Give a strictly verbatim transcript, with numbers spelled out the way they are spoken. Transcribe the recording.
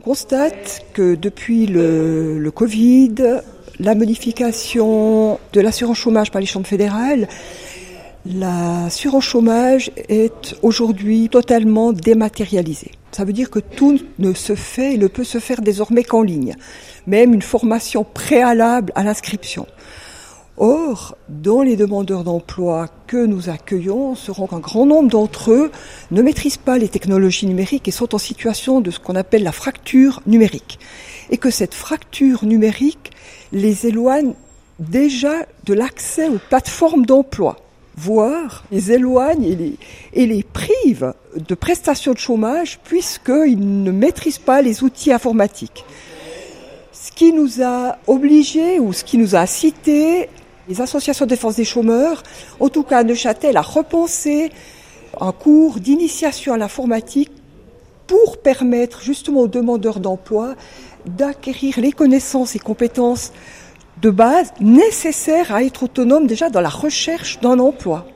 constate que depuis le, le Covid, la modification de l'assurance chômage par les chambres fédérales, l'assurance chômage est aujourd'hui totalement dématérialisée. Ça veut dire que tout ne se fait et ne peut se faire désormais qu'en ligne, même une formation préalable à l'inscription. Or, dans les demandeurs d'emploi que nous accueillons, on se rend qu'un grand nombre d'entre eux ne maîtrisent pas les technologies numériques et sont en situation de ce qu'on appelle la fracture numérique. Et que cette fracture numérique les éloigne déjà de l'accès aux plateformes d'emploi, voire les éloigne et les, et les prive de prestations de chômage puisqu'ils ne maîtrisent pas les outils informatiques. Ce qui nous a obligés ou ce qui nous a incité les associations de défense des chômeurs, en tout cas à Neuchâtel, à repenser un cours d'initiation à l'informatique pour permettre justement aux demandeurs d'emploi d'acquérir les connaissances et compétences de base nécessaires à être autonomes déjà dans la recherche d'un emploi.